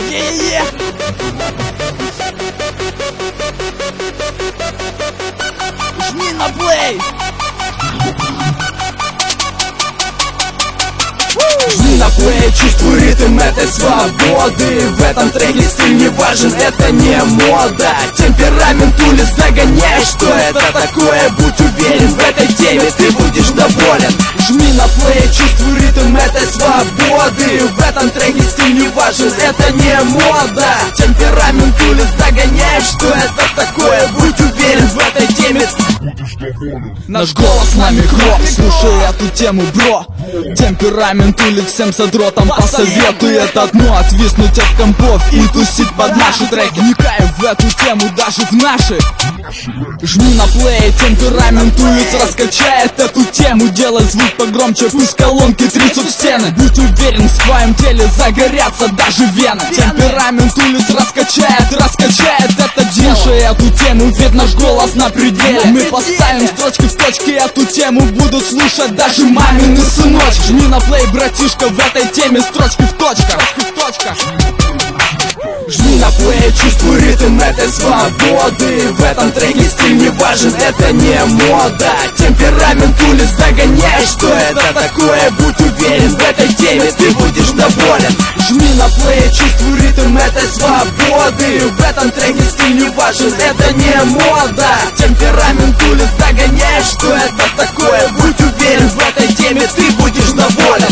Е-е-е! Жми на плей! Жми на плей, чувствуй ритм этой свободы. В этом треке стиль не важен, это не мода. Темперамент улиц догоняй, что это такое. Будь уверен, в этой теме ты будешь доволен. Жми на плей, чувствуй ритм этой свободы. В этом треке стиль не важен, это не мода. Темперамент улиц догоняй, что это такое. Будь уверен, в этой теме наш голос на микро. Слушай эту тему, бро. Темперамент улиц всем задротам посоветую. Это одно отвиснуть от компов и тусить под наши треки. Вникай в эту тему, даже в наши. Жми на плей, темперамент улиц раскачает эту тему. Делай звук погромче, пусть колонки трясут стены. Будь уверен, в твоем теле загорятся даже вены. Темперамент улиц раскачает это дело. Слушай эту тему, ведь наш голос на пределе. Мы поставим строчки в точке, эту тему будут слушать даже мамины сыночки. Жми на плей, братишка, в этой теме строчки в точках. Жми на плей, чувствуй ритм этой свободы. В этом треке стиль не важен, это не мода. Темперамент улиц догоняй, что это такое. Будь уверен, в этой теме ты будешь доволен. Жми на плей, чувствуй ритм этой свободы. В этом треке стиль не важен, это не мода. Темперамент улиц догоняй, что это такое. Будь уверен, в этой теме ты будешь доволен.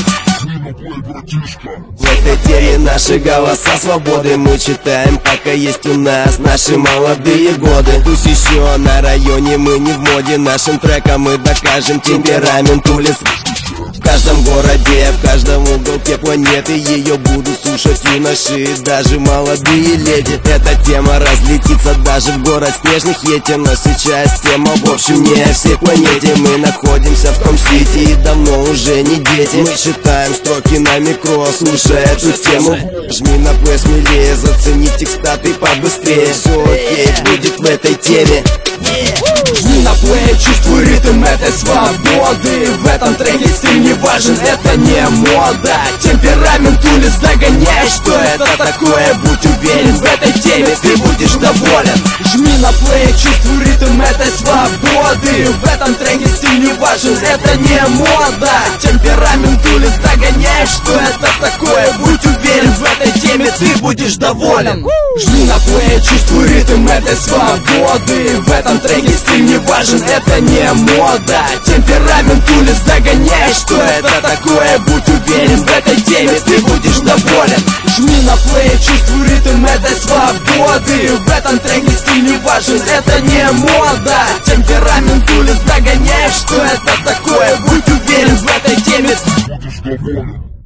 В этой теме наши голоса свободы мы читаем, пока есть у нас наши молодые годы. Пусть еще на районе мы не в моде, нашим треком мы докажем темперамент улиц. В каждом городе, в каждом уголке планеты ее будут слушать юноши, даже молодые леди. Эта тема разлетится даже в город снежных етер. Но сейчас тема в общем не о всей планете. Мы находимся в том сити и давно уже не дети. Мы читаем строки на микро, слушая эту тему. Жми на плей смелее, зацени текста ты побыстрее. Все окей будет в этой теме. Жми на плей, чувствуй ритм этой свободы. В этом треке стиль не важен, это не мода. Темперамент улиц догоняй, что это такое. Будь уверен, в этой теме ты будешь доволен. Жми на плей, чувствуй ритм этой свободы. В этом треке стиль не важен, это не мода. Темперамент улиц догоняй, что это такое. Будь уверен, в этой теме ты будешь доволен. Жми на плей, чувствуй ритм этой свободы. В этом треке стиль не важен, это не мода. Темперамент улиц догоняй, что это такое. Будь уверен, в этой теме ты будешь доволен. Жми на плей, чувствуй ритм этой свободы. В этом треке стиль не важен, это не мода. Темперамент улиц догоняй, что это такое. Будь уверен, в этой теме ты будешь доволен.